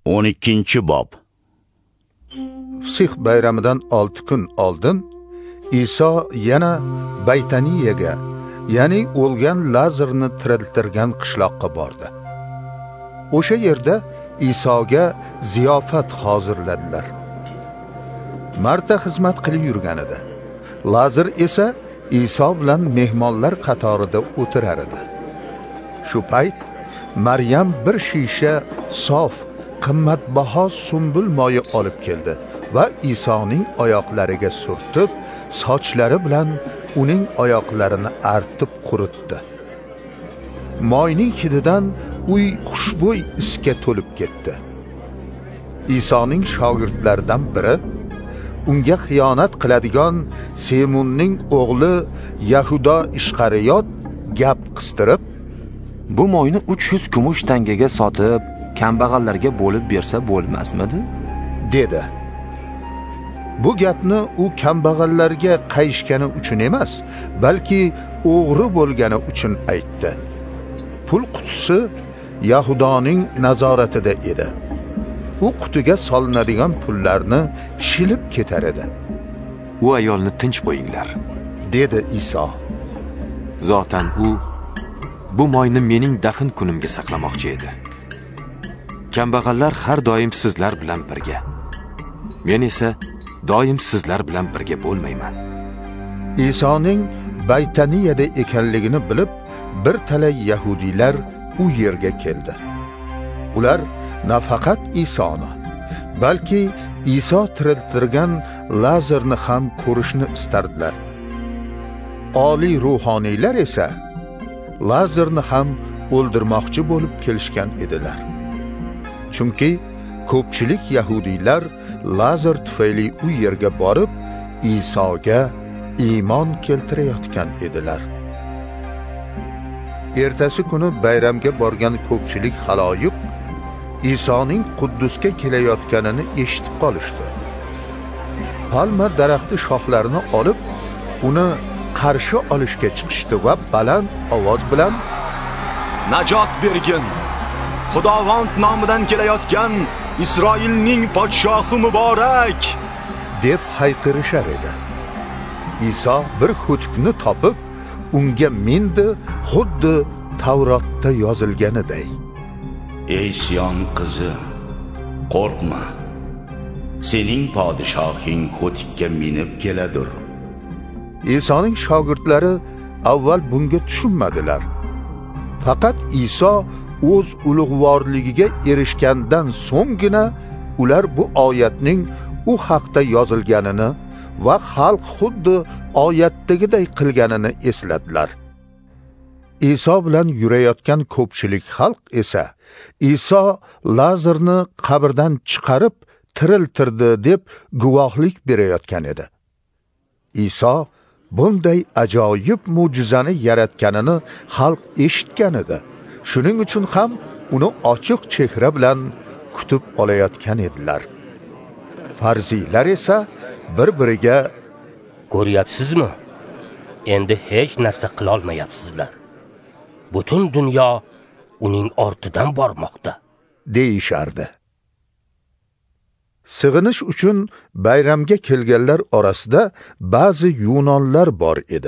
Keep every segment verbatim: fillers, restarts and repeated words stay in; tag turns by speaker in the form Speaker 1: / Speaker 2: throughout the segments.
Speaker 1: o'n ikkinchi bob.
Speaker 2: Fisih bayramidan olti kun oldin Iso yana Baytaniyaga, ya'ni o'lgan Lazarni tiriltirgan qishloqqa bordi. O'sha yerda Isoga ziyofat hozirladilar. Marta xizmat qilib yurgan edi. Lazar esa Iso bilan mehmonlar qatorida o'tirar edi. Shu payt Maryam bir shisha sof, qimmatbaho sumbul moyi olib keldi va Isoning oyoqlariga surtib, sochlari bilan uning oyoqlarini artib quritdi. Moyning hididan uy xushbo'y isga to'lib ketdi. Isoning shogirdlaridan biri unga xiyonat qiladigan Simonning o'g'li Yahuda Ishqariyot gap qistirib,
Speaker 3: bu moyni uch yuz kumush tangaga sotib, kambag'allarga bo'lib bersa bo'lmasmidi?
Speaker 2: dedi. Bu gapni u kambag'allarga qayishgani uchun emas, balki o'g'ri bo'lgani uchun aytdi. Pul qutisi Yahudaning nazoratida edi. U qutiga solinadigan pullarni shilib ketar edi.
Speaker 3: U ayolni tinch qo'yinglar,
Speaker 2: dedi Iso.
Speaker 3: Zotan u bu moyni mening dafn kunimga saqlamoqchi edi. Kambag'allar har doim sizlar bilan birga. Men esa doim sizlar bilan birga bo'lmayman.
Speaker 2: Isoning Baytaniyada ekanligini bilib, bir talay yahudiylar u yerga keldi. Ular nafaqat Isoni, balki Iso tiriltirgan Lazarni ham ko'rishni istardilar. Oliy ruhoniylar esa Lazarni ham o'ldirmoqchi bo'lib kelishgan edilar. Chunki ko'pchilik yahudiylar Lazar tufayli u yerga borib, Isoga iymon keltirayotgan edilar. Ertasi kuni bayramga borgan ko'pchilik xaloyiq Isoning Quddusga kelayotganini eshitib qolishdi. Palma daraxti shoxlarini olib, uni qarshi olishga chiqishdi va baland ovoz bilan
Speaker 4: Najot bergin! Xudovand nomidan kelayotgan Isroilning podshohi muborak!
Speaker 2: deb hayqirishar edi. Iso bir xutukni topib, unga mindi, xuddi Tavrotda yozilganiday.
Speaker 1: Ey Siyon qizi, qo'rqma. Sening podshohing xutukka minib keladir.
Speaker 2: Isoning shogirdlari avval bunga tushunmadilar. Faqat Iso o'z ulug'vorligiga erishgandan so'nggina ular bu oyatning u haqda yozilganini va xalq xuddi oyatdagiday qilganini esladilar. Iso bilan yurayotgan ko'pchilik xalq esa Iso Lazarni qabrdan chiqarib tiriltirdi deb guvohlik berayotgan edi. Iso bunday ajoyib mo'jizani yaratganini xalq eshitgan edi. Shuning uchun ham uni ochiq chehra bilan kutib olayotgan edilar. Farziylar esa bir-biriga,
Speaker 5: ko'ryapsizmi? Endi hech narsa qila olmayapsizlar. Butun dunyo uning ortidan bormoqda,
Speaker 2: deyishardi. Sig'inish uchun bayramga kelganlar orasida ba'zi yunonlar bor edi.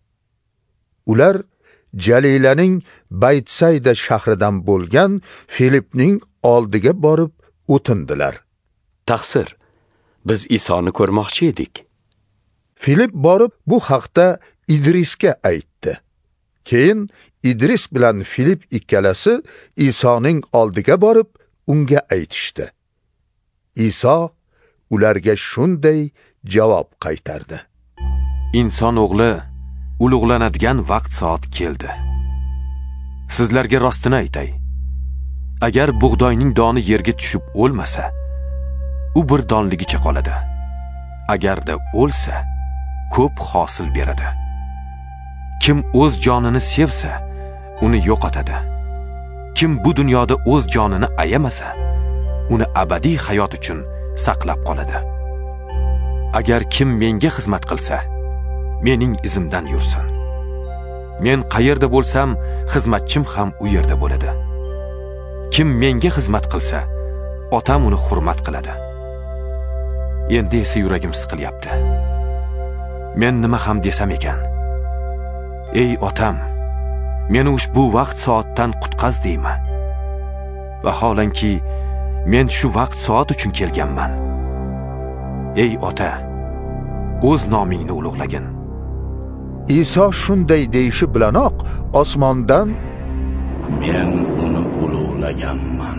Speaker 2: Ular Jalilaning Baytsayda shahridan bo'lgan Filipning oldiga borib o'tindilar.
Speaker 6: Taqsir, biz Isoni ko'rmoqchi edik.
Speaker 2: Filip borib bu haqda Idrisga aytdi. Keyin Idris bilan Filip ikkalasi Isoning oldiga borib unga aytishdi. Iso ularga shunday javob qaytardi.
Speaker 3: Inson o'g'li ulug'lanadigan vaqt soat keldi. Sizlarga rostini aytay. Agar bug'doyning doni yerga tushib o'lmasa, u bir donligicha qoladi. Agarda o'lsa, ko'p hosil beradi. Kim o'z jonini sevsa, uni yo'qotadi. Kim bu dunyoda o'z jonini ayamasa, uni abadiy hayot uchun saqlab qoladi. Agar kim menga xizmat qilsa, mening izimdan yursin. Men qayerda bo'lsam, xizmatchim ham u yerda bo'ladi. Kim menga xizmat qilsa, otam uni hurmat qiladi. Endi esa yuragim siqilyapti. Men nima ham desam ekan? Ey otam, meni ushbu vaqt soatdan qutqazdingmi? Vaholanki men shu vaqt soat uchun kelganman. Ey ota, o'z nomingni ulug'lagin.
Speaker 2: Iso shunday deyishi bilanoq osmondan
Speaker 1: Men uni ulug'laganman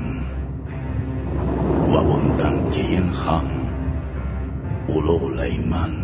Speaker 1: va bundan keyin ham ulug'layman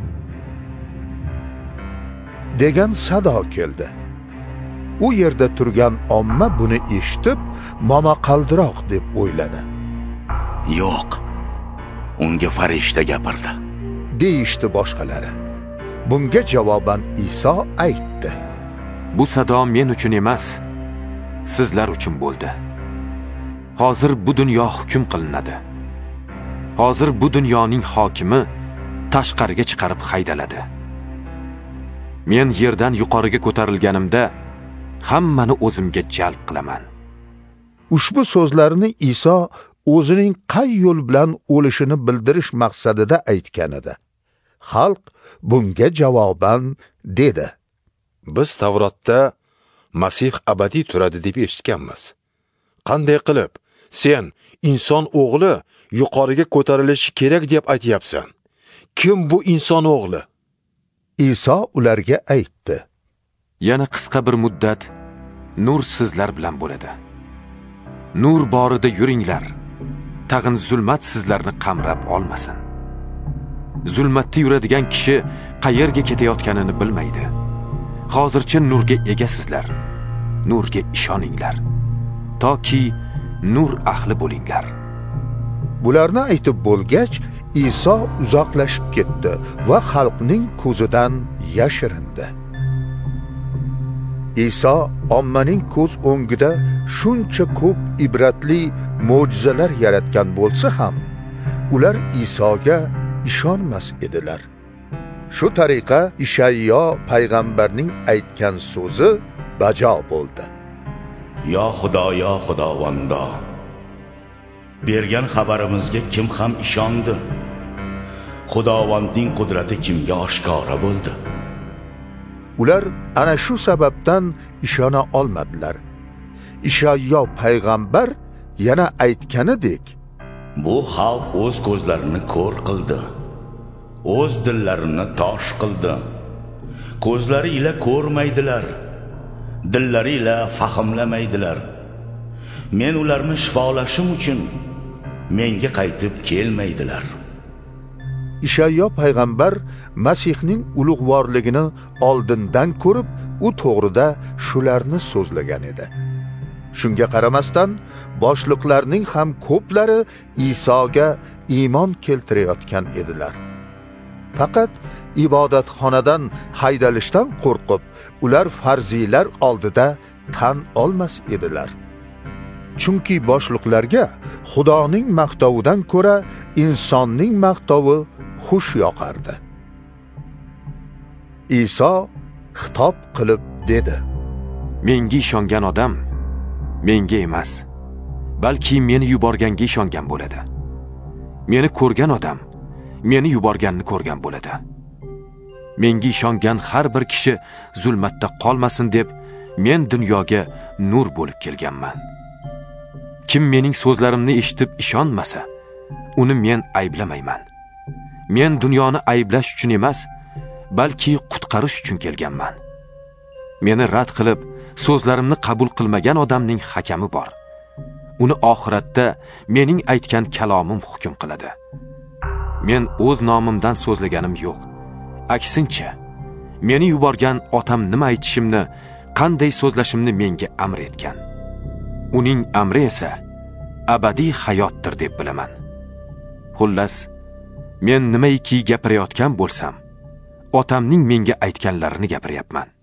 Speaker 2: degan sado keldi. U yerda turgan omma buni eshitib, momaqaldiroq deb o'yladi.
Speaker 1: Yo'q, unga farishta gapirdi,
Speaker 2: deyishdi boshqalari. Bunga javoban Iso aytdi:
Speaker 3: Bu sado men uchun emas, sizlar uchun bo'ldi. Hozir bu dunyo hukm qilinadi. Hozir bu dunyoning hokimi tashqariga chiqarib haydaladi. Men yerdan yuqoriga ko'tarilganimda hammani o'zimga jalb qilaman.
Speaker 2: Ushbu so'zlarni Iso o'zining qay yo'l bilan o'lishini bildirish maqsadida aytgan edi. Xalq bunga javoban dedi:
Speaker 7: Biz Tavrotda Masih abadiy turadi deb eshitganmiz. Qanday qilib sen inson o'g'li yuqoriga ko'tarilishi kerak deb aytyapsan? Kim bu inson o'g'li?
Speaker 2: Iso ularga aytdi:
Speaker 3: Yana qisqa bir muddat nur sizlar bilan bo'ladi. Nur borida yuringlar. Tag'in zulmat sizlarni qamrab olmasin. Zulmatda yuradigan kishi qayerga ketayotganini bilmaydi. Hozircha nurga egasizlar. Nurga ishoninglar, toki nur ahli bo'linglar.
Speaker 2: Bularni aytib bo'lgach, Iso uzoqlashib ketdi va xalqning ko'zidan yashirindi. Iso ommaning ko'z o'ngida shuncha ko'p ibratli mo'jizalar yaratgan bo'lsa ham, ular Isoga ishonmas edilar. Shu tariqa Ishayyo payg'ambarning aytgan so'zi bajo bo'ldi.
Speaker 1: Yo Xudo, yo Xudovando, bergan xabarimizga kim ham ishondi? Xudovandning qudrati kimga oshkora bo'ldi?
Speaker 2: Ular ana shu sababdan ishona olmadilar. Ishayyo payg'ambar yana aytganidek,
Speaker 1: bu xalq o'z ko'zlarini ko'r qildi, o'z dillarini tosh qildi. Ko'zlari ila ko'rmaydilar, dillari ila fahmlamaydilar. Men ularni shifolashim uchun menga qaytib kelmaydilar.
Speaker 2: Ishayyo payg'ambar Masihning ulug'vorligini oldindan ko'rib, u to'g'rida shularni so'zlagan edi. Shunga qaramasdan, boshliqlarning ham ko'plari Isoga iymon keltirayotgan edilar. Faqat ibodatxonadan haydalishdan qo'rqib, ular farziylar oldida tan olmas edilar. Chunki boshliqlarga Xudoning maqtovidan ko'ra insonning maqtovi xush yoqardi. Iso xitob qilib dedi:
Speaker 3: Menga ishongan odam menga emas, balki meni yuborganga ishongan bo'ladi. Meni ko'rgan odam meni yuborganni ko'rgan bo'ladi. Menga ishongan har bir kishi zulmatda qolmasin deb men dunyoga nur bo'lib kelganman. Kim mening so'zlarimni eshitib ishonmasa, uni men ayblamayman. Men dunyoni ayblash uchun emas, balki qutqarish uchun kelganman. Meni rad qilib, so'zlarimni qabul qilmagan odamning hakami bor. Uni oxiratda mening aytgan kalomim hukm qiladi. Men o'z nomimdan so'zlaganim yo'q. Aksincha, meni yuborgan otam nima aytishimni, qanday so'zlashimni menga amr etgan. Uning amri esa abadiy hayotdir deb bilaman. Xullas, men nimaiki gapirayotgan bo'lsam, otamning menga aytganlarini gapiryapman.